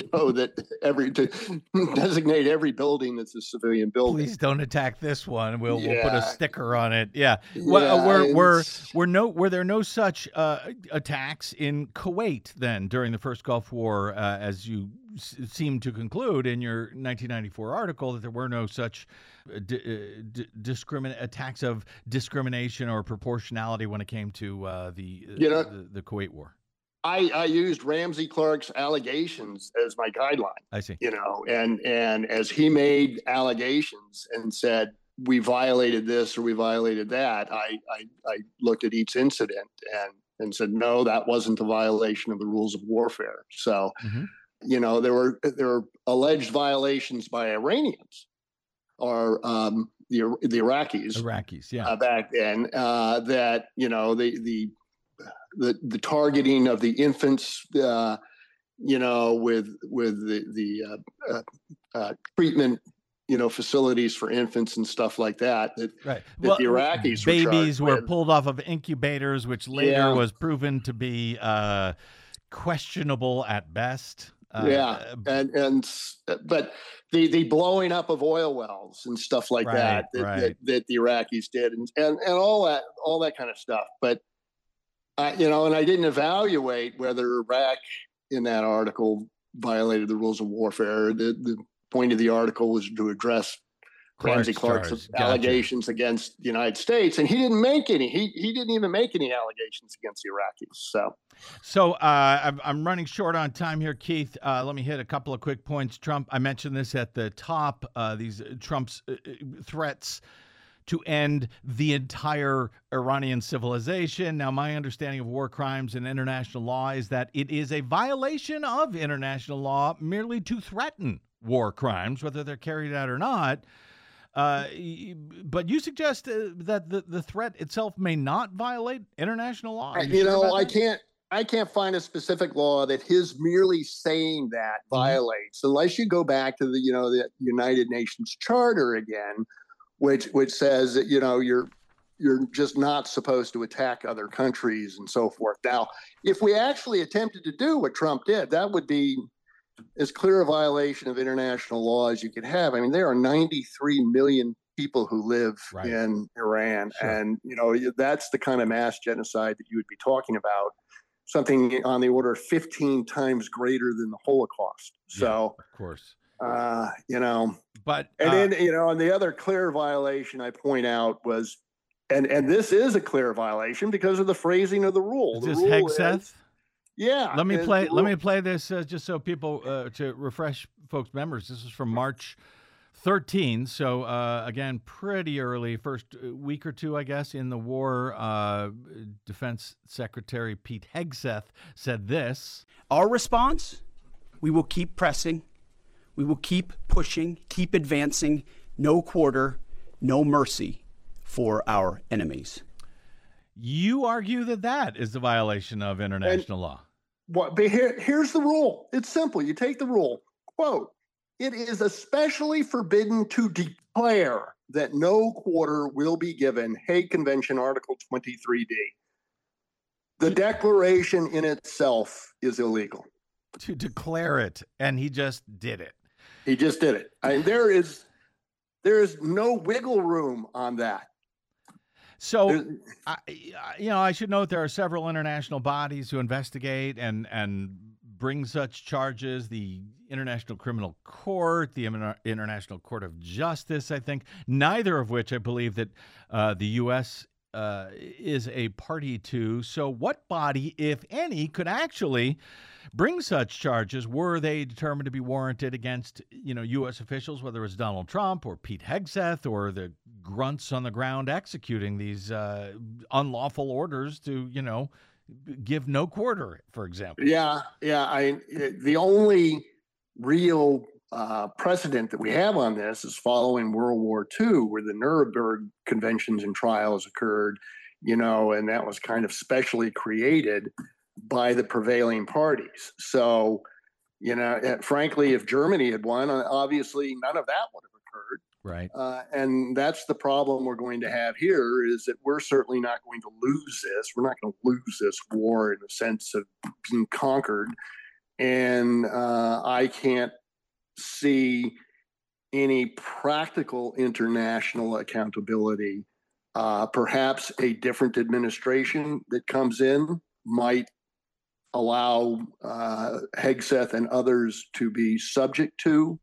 S5: to designate every building that's a civilian building.
S2: Please don't attack this one. We'll put a sticker on it. Yeah. Were there no such attacks in Kuwait then during the first Gulf War, as you seem to conclude in your 1994 article, that there were no such attacks of discrimination or proportionality when it came to the Kuwait War?
S5: I used Ramsey Clark's allegations as my guideline.
S2: I see.
S5: And as he made allegations and said, we violated this or we violated that, I looked at each incident and said, no, that wasn't a violation of the rules of warfare. So, there were alleged violations by Iranians or the Iraqis. Back then, that the targeting of the infants, with the treatment facilities for infants and stuff like that.
S2: Right.
S5: That the Iraqis
S2: babies were
S5: with.
S2: pulled off of incubators, which later was proven to be questionable at best.
S5: But the blowing up of oil wells and stuff like that the Iraqis did, and all that kind of stuff. But and I didn't evaluate whether Iraq in that article violated the rules of warfare. The point of the article was to address Ramsey Clark's allegations against the United States, and he didn't make any. He didn't even make any allegations against the Iraqis.
S2: So I'm running short on time here, Keith. Let me hit a couple of quick points. Trump, I mentioned this at the top. These Trump's threats to end the entire Iranian civilization. Now, my understanding of war crimes and international law is that it is a violation of international law merely to threaten war crimes, whether they're carried out or not. But you suggest that the threat itself may not violate international law.
S5: I can't find a specific law that his merely saying that violates, unless you go back to the United Nations Charter again, which says that you're just not supposed to attack other countries and so forth. Now, if we actually attempted to do what Trump did, that would be as clear a violation of international law as you could have. I mean, there are 93 million people who live in Iran, and that's the kind of mass genocide that you would be talking about, something on the order of 15 times greater than the Holocaust. So,
S2: of course,
S5: but then and the other clear violation I point out was, and this is a clear violation because of the phrasing of the rule.
S2: Is this Hegseth?
S5: Yeah.
S2: Let me play this just so people to refresh folks' memories. This is from March 13. So again, pretty early, first week or two, I guess, in the war. Defense Secretary Pete Hegseth said this:
S6: "Our response: we will keep pressing, we will keep pushing, keep advancing. No quarter, no mercy for our enemies."
S2: You argue that is a violation of international law.
S5: But here's the rule. It's simple. You take the rule. Quote, "It is especially forbidden to declare that no quarter will be given." Hague Convention, Article 23D. The declaration in itself is illegal.
S2: To declare it, and he just did it.
S5: He just did it. There is no wiggle room on that.
S2: So, I should note there are several international bodies who investigate and bring such charges. The International Criminal Court, the International Court of Justice, I think, neither of which I believe that the U.S. Is a party to. So what body, if any, could actually bring such charges were they determined to be warranted against, U.S. officials, whether it's Donald Trump or Pete Hegseth or the grunts on the ground executing these unlawful orders to, give no quarter, for example?
S5: Yeah. The only real precedent that we have on this is following World War II, where the Nuremberg conventions and trials occurred, and that was kind of specially created by the prevailing parties. So, frankly, if Germany had won, obviously none of that would have occurred.
S2: Right.
S5: And that's the problem we're going to have here, is that we're certainly not going to lose this. We're not going to lose this war in the sense of being conquered. And I can't see any practical international accountability. Perhaps a different administration that comes in might allow Hegseth and others to be subject to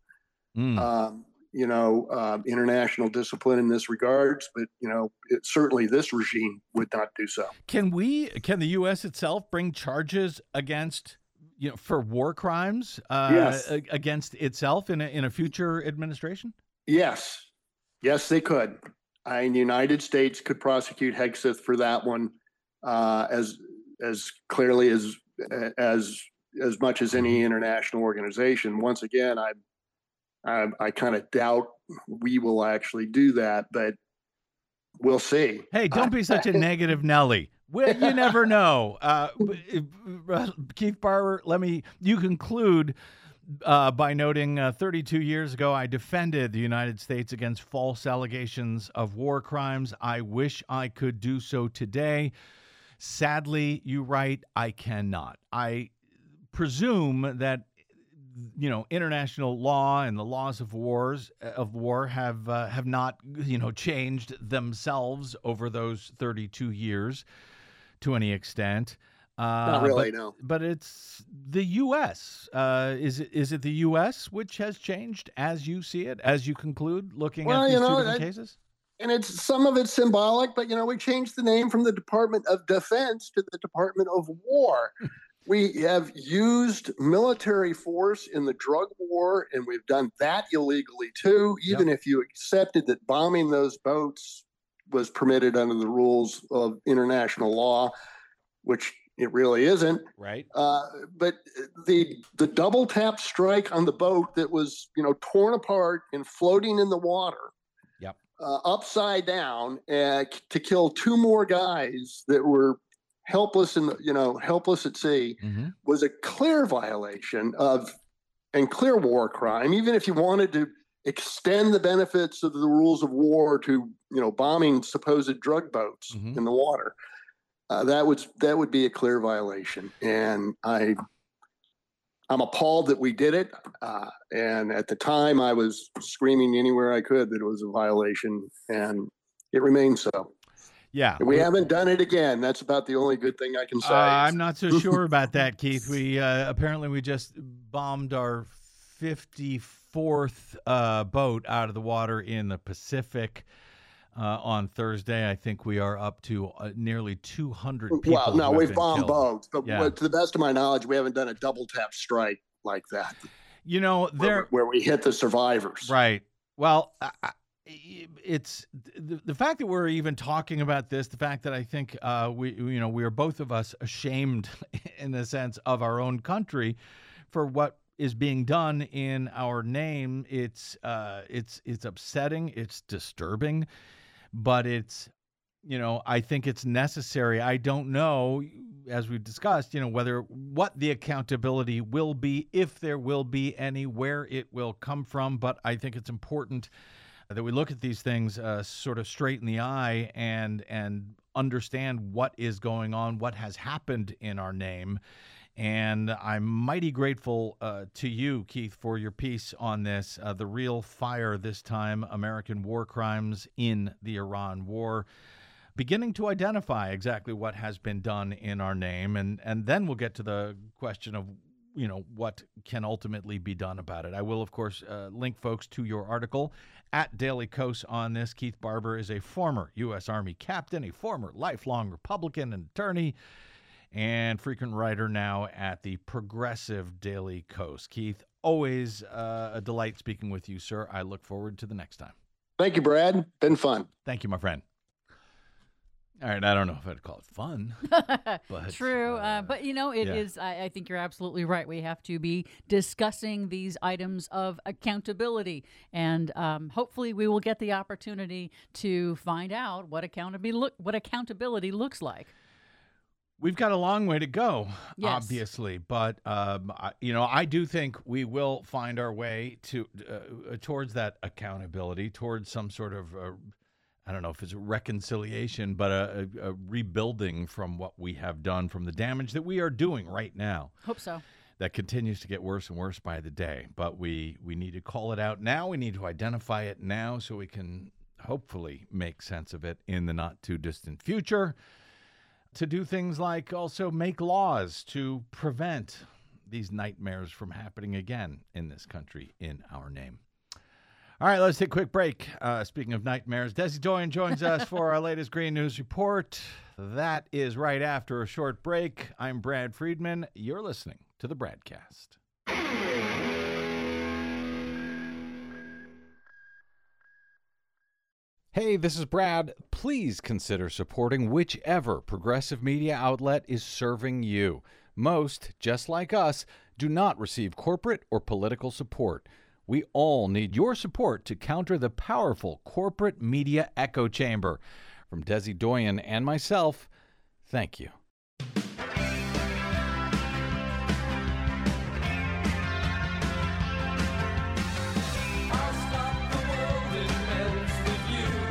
S5: international discipline in this regards, but certainly this regime would not do so.
S2: Can the U.S. itself bring charges against, for war crimes
S5: yes.
S2: against itself in a future administration?
S5: Yes, they could. The United States could prosecute Hegseth for that one as clearly as much as any international organization. Once again, I kind of doubt we will actually do that, but we'll see.
S2: Hey, don't be such a negative Nelly. Well, you never know. Keith Barber, you conclude by noting 32 years ago, I defended the United States against false allegations of war crimes. I wish I could do so today. Sadly, you write, I cannot. I presume that international law and the laws of war have not changed themselves over those 32 years to any extent.
S5: Not really, no.
S2: But it's the U.S. Is it the U.S. which has changed as you see it, as you conclude looking at these two different cases?
S5: And some of it's symbolic, but we changed the name from the Department of Defense to the Department of War. We have used military force in the drug war, and we've done that illegally too, even if you accepted that bombing those boats was permitted under the rules of international law, which it really isn't.
S2: Right.
S5: But the double tap strike on the boat that was, torn apart and floating in the water, upside down, to kill two more guys that were helpless at sea, was a clear violation and clear war crime. Even if you wanted to extend the benefits of the rules of war to, bombing supposed drug boats in the water, that would be a clear violation. And I'm appalled that we did it. And at the time, I was screaming anywhere I could that it was a violation, and it remains so.
S2: Yeah.
S5: We haven't done it again. That's about the only good thing I can say.
S2: I'm not so sure about that, Keith. We apparently we just bombed our 54th boat out of the water in the Pacific on Thursday. I think we are up to nearly 200 people.
S5: Well, no, we've bombed
S2: killed.
S5: boats, but to the best of my knowledge, we haven't done a double tap strike like that. Where we hit the survivors.
S2: Right. Well, it's the fact that we're even talking about this, the fact that I think we are both of us ashamed in a sense of our own country for what is being done in our name. It's upsetting, it's disturbing, but it's I think it's necessary. I don't know, as we've discussed, what the accountability will be, if there will be any, where it will come from, but I think it's important that we look at these things sort of straight in the eye and understand what is going on, what has happened in our name. And I'm mighty grateful to you, Keith, for your piece on this. The Real Fire this time, American War Crimes in the Iran War, beginning to identify exactly what has been done in our name. And then we'll get to the question of what can ultimately be done about it. I will, of course, link folks to your article at Daily Kos on this. Keith Barber is a former U.S. Army captain, a former lifelong Republican attorney, and frequent writer now at the Progressive Daily Kos. Keith, always a delight speaking with you, sir. I look forward to the next time.
S5: Thank you, Brad. Been fun.
S2: Thank you, my friend. All right, I don't know if I'd call it fun. But,
S4: True, but it is. I think you're absolutely right. We have to be discussing these items of accountability, and hopefully we will get the opportunity to find out what accountability looks like.
S2: We've got a long way to go,
S4: yes,
S2: obviously, but I do think we will find our way to towards that accountability, towards some sort of I don't know if it's a reconciliation, but a rebuilding from what we have done, from the damage that we are doing right now.
S4: Hope so.
S2: That continues to get worse and worse by the day. But we need to call it out now. We need to identify it now so we can hopefully make sense of it in the not too distant future. To do things like also make laws to prevent these nightmares from happening again in this country in our name. All right, let's take a quick break. Speaking of nightmares, Desi Doyen joins us for our latest Green News Report. That is right after a short break. I'm Brad Friedman. You're listening to the Bradcast. Hey, this is Brad. Please consider supporting whichever progressive media outlet is serving you. Most, just like us, do not receive corporate or political support. We all need your support to counter the powerful corporate media echo chamber. From Desi Doyen and myself, thank you.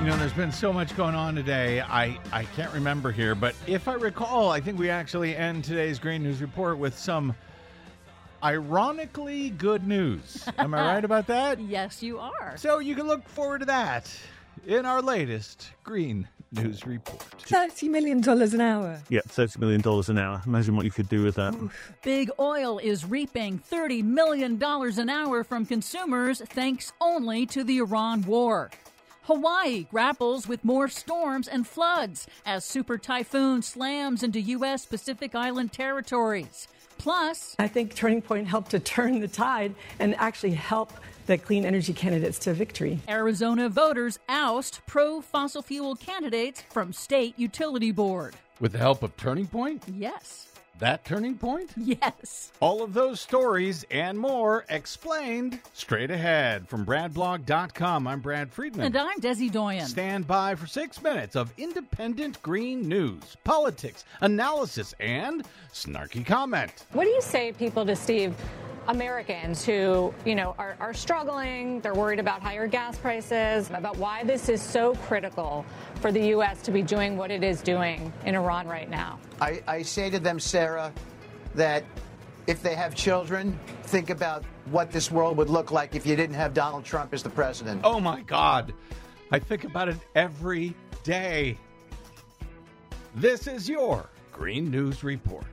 S2: You know, there's been so much going on today. I can't remember here, but if I recall, I think we actually end today's Green News Report with some ironically good news. Am I right about that?
S4: Yes, you are.
S2: So you can look forward to that in our latest Green News Report.
S7: $30 million an hour.
S8: Yeah, $30 million an hour. Imagine what you could do with that.
S4: Big Oil is reaping $30 million an hour from consumers thanks only to the Iran war. Hawaii grapples with more storms and floods as super typhoon slams into U.S. Pacific Island territories. Plus,
S7: I think Turning Point helped to turn the tide and actually help the clean energy candidates to victory.
S4: Arizona voters oust pro-fossil fuel candidates from state utility board.
S2: With the help of Turning Point?
S4: Yes.
S2: That Turning Point?
S4: Yes.
S2: All of those stories and more explained straight ahead from BradBlog.com. I'm Brad Friedman.
S4: And I'm Desi Doyen.
S2: Stand by for 6 minutes of independent green news, politics, analysis, and snarky comment.
S9: What do you say, people, to Steve, Americans who, are struggling, they're worried about higher gas prices, about why this is so critical for the U.S. to be doing what it is doing in Iran right now?
S10: I say to them, Sarah, that if they have children, think about what this world would look like if you didn't have Donald Trump as the president.
S2: Oh, my God. I think about it every day. This is your Green News Report.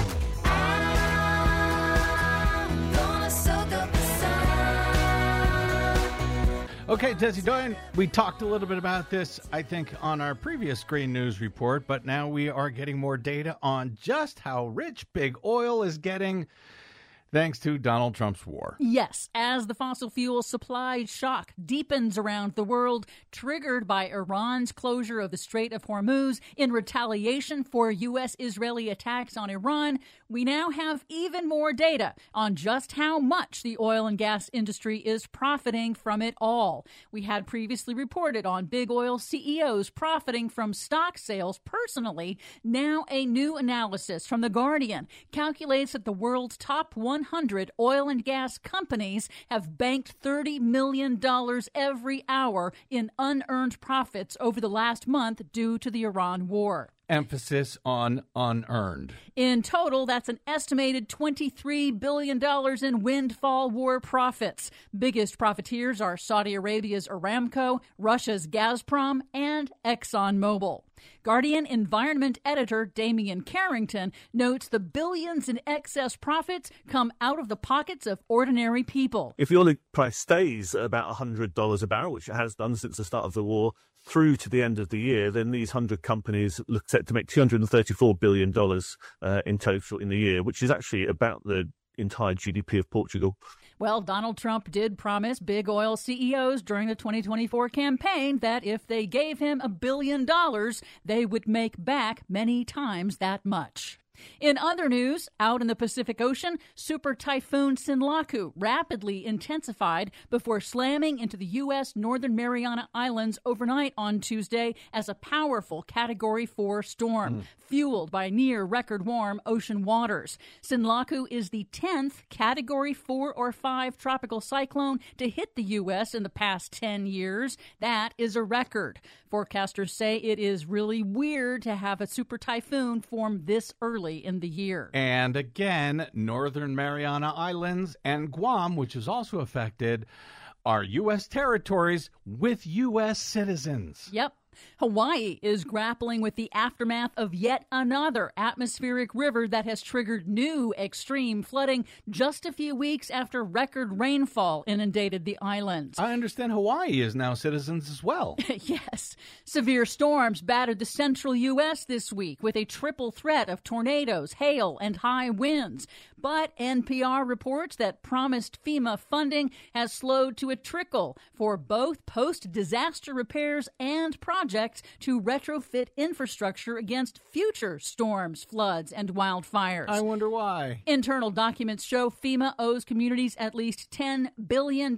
S2: Okay, Desi Doyen, we talked a little bit about this, I think, on our previous Green News Report, but now we are getting more data on just how rich Big Oil is getting thanks to Donald Trump's war.
S4: Yes, as the fossil fuel supply shock deepens around the world, triggered by Iran's closure of the Strait of Hormuz in retaliation for U.S.-Israeli attacks on Iran, we now have even more data on just how much the oil and gas industry is profiting from it all. We had previously reported on big oil CEOs profiting from stock sales personally. Now a new analysis from The Guardian calculates that the world's top 100 oil and gas companies have banked $30 million every hour in unearned profits over the last month due to the Iran war.
S2: Emphasis on unearned.
S4: In total, that's an estimated $23 billion in windfall war profits. Biggest profiteers are Saudi Arabia's Aramco, Russia's Gazprom, and ExxonMobil. Guardian environment editor Damian Carrington notes the billions in excess profits come out of the pockets of ordinary people.
S8: If the oil price stays at about $100 a barrel, which it has done since the start of the war, through to the end of the year, then these 100 companies look set to make $234 billion in total in the year, which is actually about the entire GDP of Portugal.
S4: Well, Donald Trump did promise big oil CEOs during the 2024 campaign that if they gave him $1 billion, they would make back many times that much. In other news, out in the Pacific Ocean, Super Typhoon Sinlaku rapidly intensified before slamming into the U.S. Northern Mariana Islands overnight on Tuesday as a powerful Category 4 storm, fueled by near-record warm ocean waters. Sinlaku is the 10th Category 4 or 5 tropical cyclone to hit the U.S. in the past 10 years. That is a record. Forecasters say it is really weird to have a super typhoon form this early in the year.
S2: And again, Northern Mariana Islands and Guam, which is also affected, are U.S. territories with U.S. citizens.
S4: Yep. Hawaii is grappling with the aftermath of yet another atmospheric river that has triggered new extreme flooding just a few weeks after record rainfall inundated the islands.
S2: I understand Hawaii is now citizens as well.
S4: Yes. Severe storms battered the central U.S. this week with a triple threat of tornadoes, hail, and high winds. But NPR reports that promised FEMA funding has slowed to a trickle for both post-disaster repairs and projects to retrofit infrastructure against future storms, floods, and wildfires.
S2: I wonder why.
S4: Internal documents show FEMA owes communities at least $10 billion,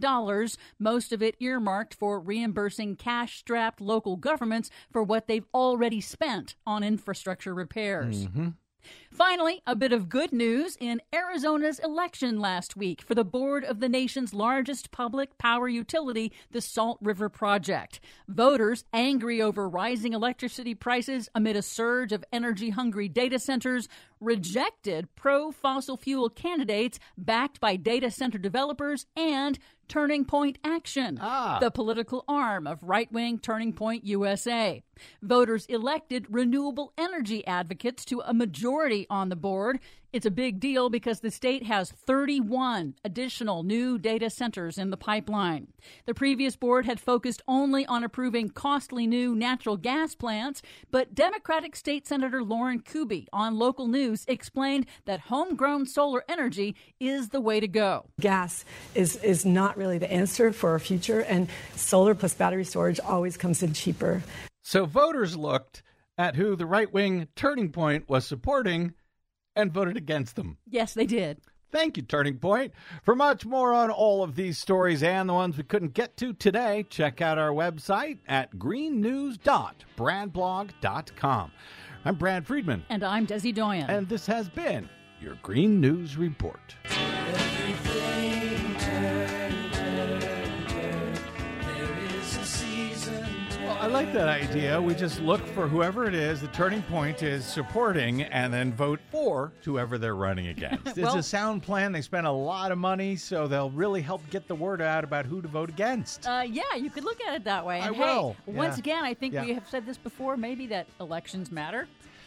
S4: most of it earmarked for reimbursing cash-strapped local governments for what they've already spent on infrastructure repairs. Finally, a bit of good news in Arizona's election last week for the board of the nation's largest public power utility, the Salt River Project. Voters, angry over rising electricity prices amid a surge of energy-hungry data centers, rejected pro-fossil fuel candidates backed by data center developers and Turning Point Action, the political arm of right-wing Turning Point USA. Voters elected renewable energy advocates to a majority on the board. It's a big deal because the state has 31 additional new data centers in the pipeline. The previous board had focused only on approving costly new natural gas plants, but Democratic State Senator Lauren Kuby on local news explained that homegrown solar energy is the way to go.
S7: Gas is not really the answer for our future, and solar plus battery storage always comes in cheaper.
S2: So voters looked at who the right-wing Turning Point was supporting and voted against them.
S4: Yes, they did.
S2: Thank you, Turning Point. For much more on all of these stories and the ones we couldn't get to today, check out our website at greennews.bradblog.com. I'm Brad Friedman.
S4: And I'm Desi Doyen.
S2: And this has been your Green News Report. I like that idea. We just look for whoever it is the Turning Point is supporting and then vote for whoever they're running against. It's a sound plan. They spend a lot of money, so they'll really help get the word out about who to vote against.
S4: Yeah, you could look at it that way. And
S2: I will.
S4: Once again, I think we have said this before, maybe that elections matter.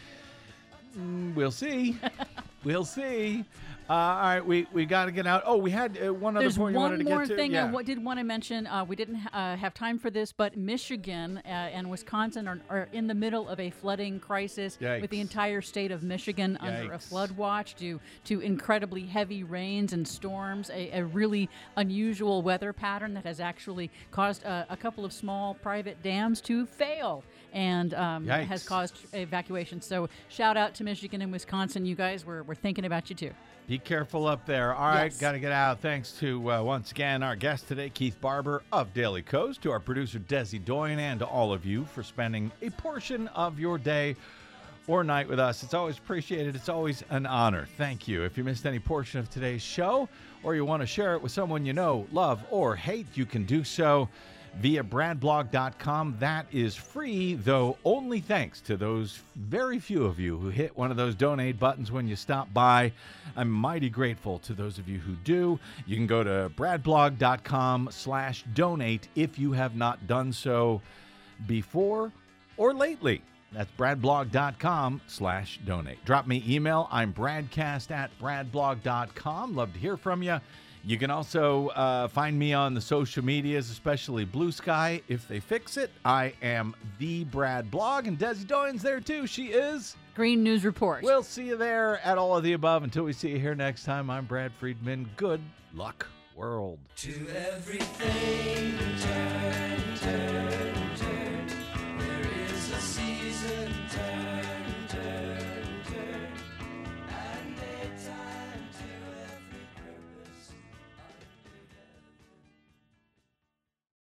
S2: We'll see. We'll see. All right, we got to get out. Oh, we had one other point you wanted to get to.
S4: There's one more thing I did want to mention. We didn't have time for this, but Michigan and Wisconsin are in the middle of a flooding crisis.
S2: Yikes.
S4: With the entire state of Michigan under a flood watch due to incredibly heavy rains and storms, a really unusual weather pattern that has actually caused a couple of small private dams to fail and has caused evacuation. So shout out to Michigan and Wisconsin. You guys, we're thinking about you too.
S2: Be careful up there. All right, got to get out. Thanks to, once again, our guest today, Keith Barber of Daily Kos, to our producer, Desi Doyen, and to all of you for spending a portion of your day or night with us. It's always appreciated. It's always an honor. Thank you. If you missed any portion of today's show or you want to share it with someone you know, love, or hate, you can do so via bradblog.com. That is free, though only thanks to those very few of you who hit one of those donate buttons when you stop by. I'm mighty grateful to those of you who do. You can go to bradblog.com/donate if you have not done so before or lately. That's bradblog.com/donate. Drop me email. I'm bradcast@bradblog.com. Love to hear from you. You can also find me on the social medias, especially Blue Sky. If they fix it, I am the Brad Blog, and Desi Doyen's there too. She is
S4: Green News Report.
S2: We'll see you there at all of the above. Until we see you here next time, I'm Brad Friedman. Good luck, world.
S3: To everything